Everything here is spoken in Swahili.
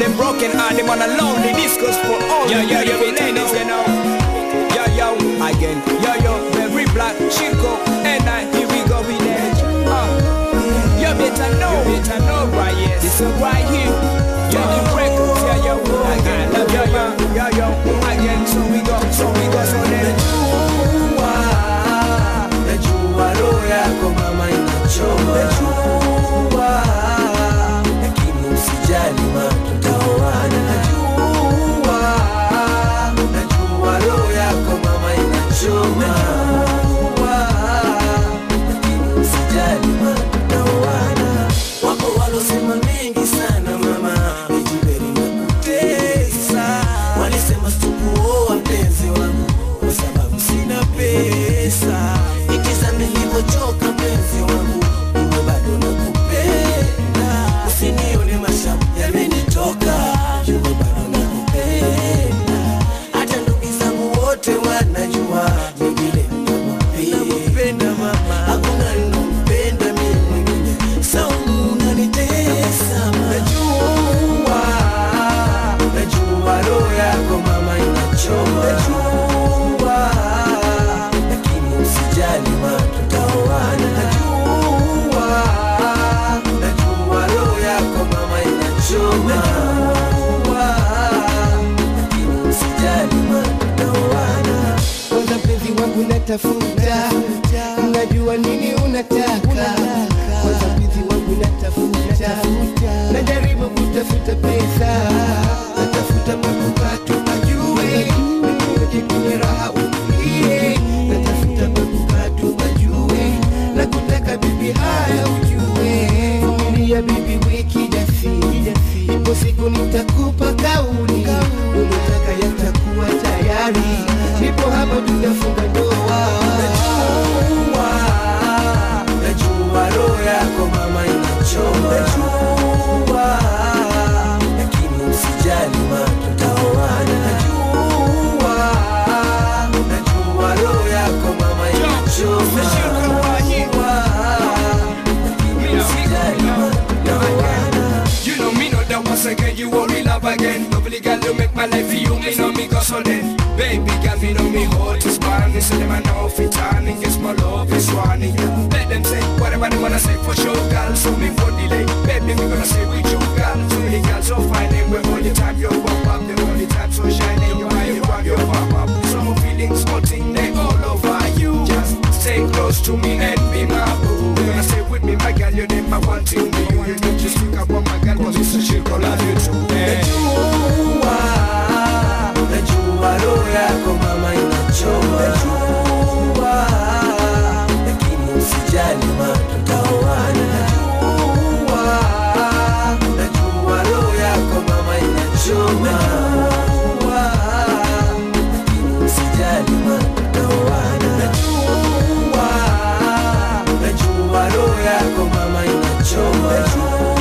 them broken heart, them on a lonely discourse for all the beautiful ladies, you know. Yo, again, yo, very black, Chico, and here we go with that. You better know, right, yes. This is right here, yo, the records, yo, again, yo, again, so we go, so then. Najua roho yako mama inachoma, najua, lakini usijali ma tutaoana. Najua roho yako mama inachoma, najua, lakini usijali ma tutaoana. Wako walosema mengi sana mama, ejiberi na kutesa. Walisema sikuoa mpenzi wangu kwa sababu sina pesa. Ikiza nilivyochoka mpenzi wangu, uwe bado nakupenda. Usinione mashamu yamenitoka, uwe bado nakupenda. Hata ndugu zangu wote wanajua ni vile nakupenda mama. Hakuna ninompenda mimi mwingine, saumu unanitesa mama. Najua roho yako mama inachoma, najua, lakini usijali ma tutaoana. Najua roho yako mama inachoma, najua, lakini usijali ma tutaoana. Kwanza penzi wangu natafuta, unajua nini unataka. Kwanza penzi wangu natafuta, najaribu kutafuta pesa, natafuta manukato majue, nikiweke kwenye raha utulie. Natafuta manukato majue, na kutaka bibi haya ujue. Vumilia bibi wiki jasiri, ipo siku nitakupa kauli, unataka yatakuwa tayari, nipo hapa tunafunga ndoa. Najua roho yako mama inachoma, najua, lakini usijali ma tutaoana. Najua roho yako mama inachoma, najua, lakini usijali ma tutaoana. You know me know that once again you will be love again. Lovely girl you make my life for you, me know me go so then. Baby girl me know me heart is burning, so them I know if it's turning, yes my love is running. Let them say whatever they wanna say for sure, girl. So me for delay, baby me gonna stay with you, girl. So many girls so fine, and we're all the time you pop up, the only time so shining. You are you rock your pop up. Some feelings, floating, they all over you. Just stay close to me and be my boo. You gonna stay with me, my girl. You're never wanting me. You need to stick up on my girl, 'cause it's a shit called love you too. Najua roho yako mama inachoma, najua, lakini usijali ma tutaoana. Najua roho yako mama inachoma, najua, lakini usijali ma tutaoana. Najua roho yako mama inachoma, najua,